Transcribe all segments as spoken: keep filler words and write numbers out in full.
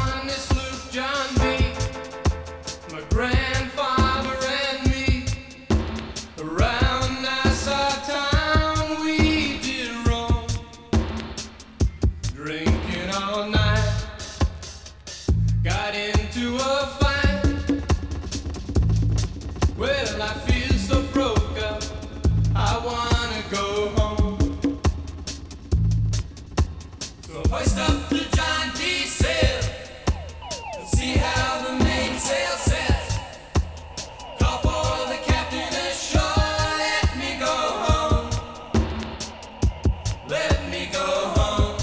on this Luke John B. My grandfather and me. Around Nassau town we did roam, drinking all night. Got into a fight. Well, I feel so broke up, I wanna go home. So hoist up the John D. sail and see how the mainsail sets. Call for the captain ashore, let me go home. Let me go home.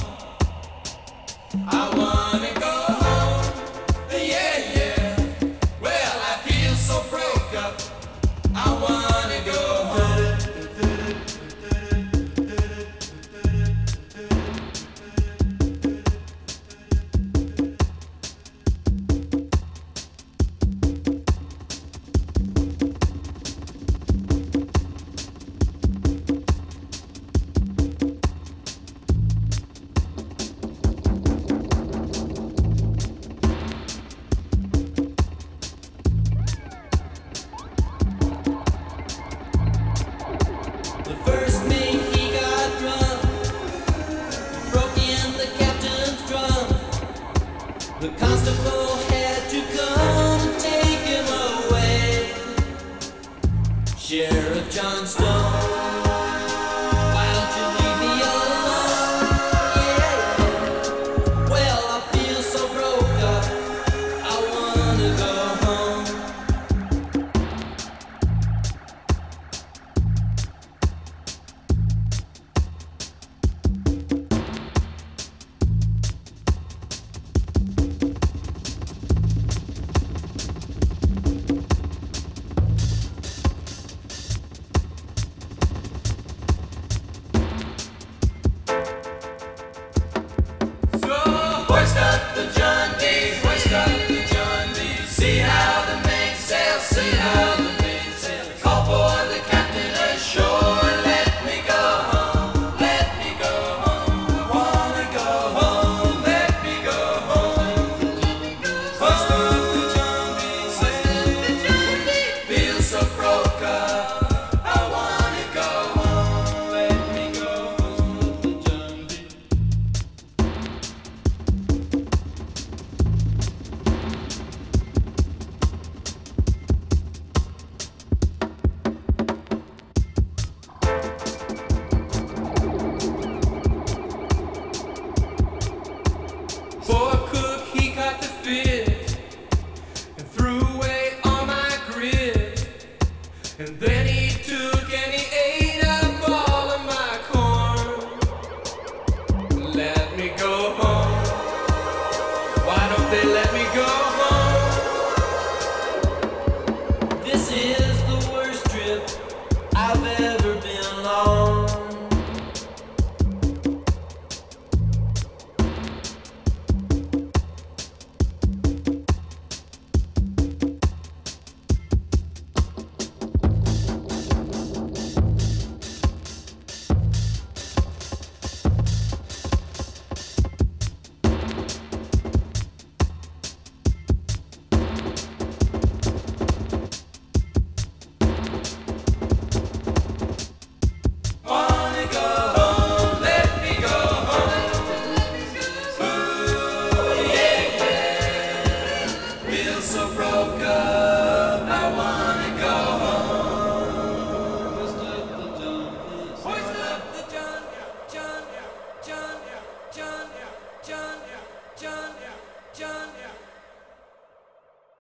I wanna go home, yeah, yeah. Well, I feel so broke up, I wanna go home. The first mate, he got drunk, broke in the captain's drum. The constable had to come and take him away. Sheriff John Stone, why don't you leave me alone? Yeah. Well, I feel so broke up, I wanna go home. Hoist up the John D, hoist up the John D. See how the mainsail, see how the mainsail. Call for the captain ashore, let me go home, let me go home. I wanna go home, let me go home. Hoist up the John D, feel so broke up, I wanna go home, let me go home, the John D. Poor cook, he caught the fish and threw away all my grits. And then he took and he ate up all of my corn. Let me go home. Why don't they let me go